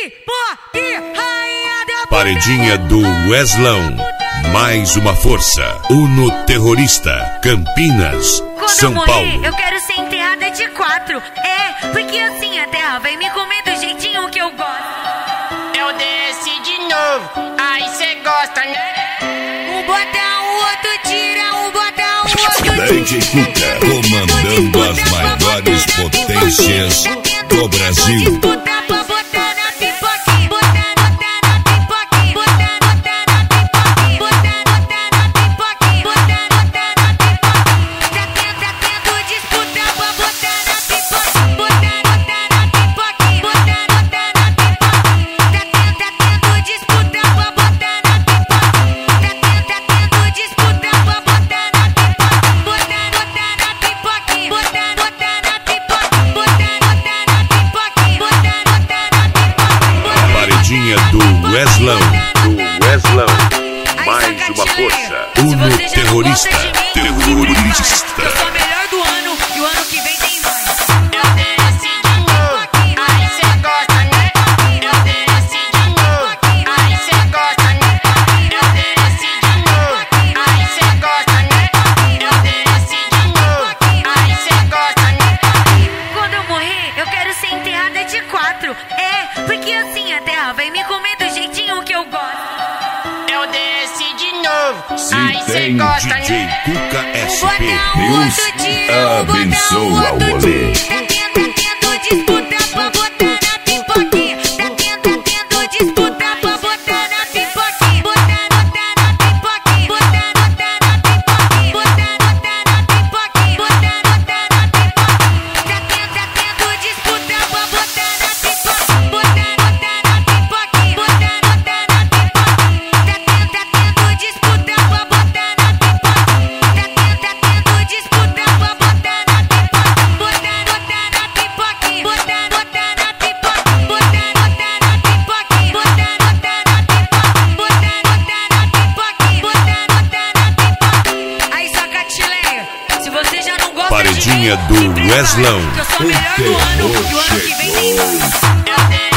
Paredinha do Weslão. Mais uma força. Uno Terrorista. Campinas, São Paulo. Eu quero ser enterrada de 4. Porque assim a terra vai me comer do jeitinho que eu gosto. Eu desci de novo, aí cê gosta, né? Um bota, o outro tira, um bota, o outro DJ Cuca, comandando as maiores potências do Brasil. Do Weslão, mais uma força. Uno Terrorista. Terrorista. Eu sou a melhor do ano e o ano que vem tem mais. Eu desci de novo, aí cê gosta, né? Eu desci de novo, aí cê gosta, né? Eu desci de novo, aí cê gosta, né? Eu desci de novo, aí cê gosta, né? Quando eu morrer, eu quero ser enterrada de 4. Porque assim a terra vai me comer do jeitinho que eu gosto. Eu desci de novo, Se aí cê tem gosta, DJ né? Cuca SP Botar um News, outro tiro, abençoa o rolê. Tá tendo disputa pra botar na pipoquinha. Tá tendo disputa pra botar na pipoquinha. Botar na pipoquinha. Botar na pipoquinha. Botar na pipoquinha. Botar na pipoquinha. Tá tendo disputa pra botar na pipoquinha. Botar na pipoquinha. Botar na pipoquinha. Tá tendo disputa pra botar na pipoquinha. Tá tendo disputa pra botar na pipoquinha. Botar na pipoquinha. Botar na pipoquinha. Botar na pipoquinha. Botar na pipoquinha. Botar na pipoquinha. Aí, Sacatileia, se você já não gosta Paredinha de do Weslão. que eu sou a melhor do ano e o ano que vem tem mais. Eu